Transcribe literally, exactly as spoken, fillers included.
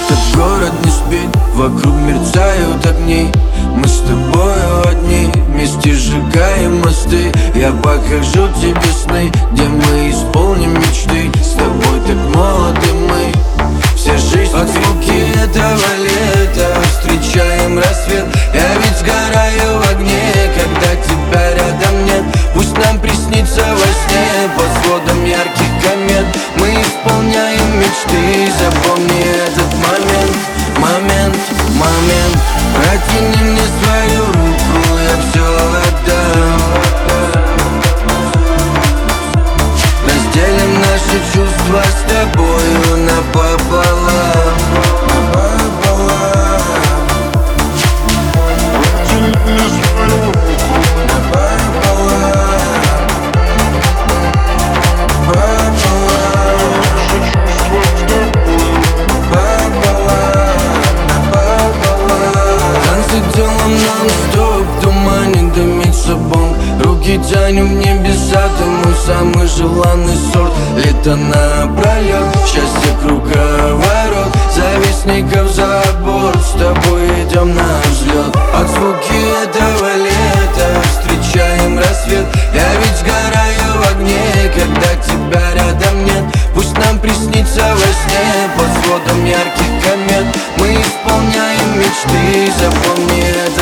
Этот город не спит, вокруг мерцают огни. Мы с тобою одни, вместе сжигаем мосты. Я покажу тебе сны, где мы исполним мечты. С тобой так молоды мы, вся жизнь от звуки этого лета встречаем рассвет. Я ведь сгораю в огне, когда тебя рядом нет. Пусть нам приснится во сне под сводом ярких комет. Мы исполняем мечты, запомни этот момент. Момент, момент, протяни мне свою руку, я все отдам. Разделим наши чувства с тобою напополам. Напополам. Протяни мне свою руку напополам. Напополам. Наши чувства с тобою напополам. Напополам. Танцы делаем нон-стоп, в тумане дымится бонг. Руки тянем в небеса, ты мой самый желанный сорт. Лето напролет, счастье круговорот. Завистников за борт, с тобой идем на взлет. От звуки этого лета встречаем рассвет. Я ведь сгораю в огне, когда тебя рядом нет. Пусть нам приснится во сне под сводом ярких комет. Мы исполняем мечты, запомни это.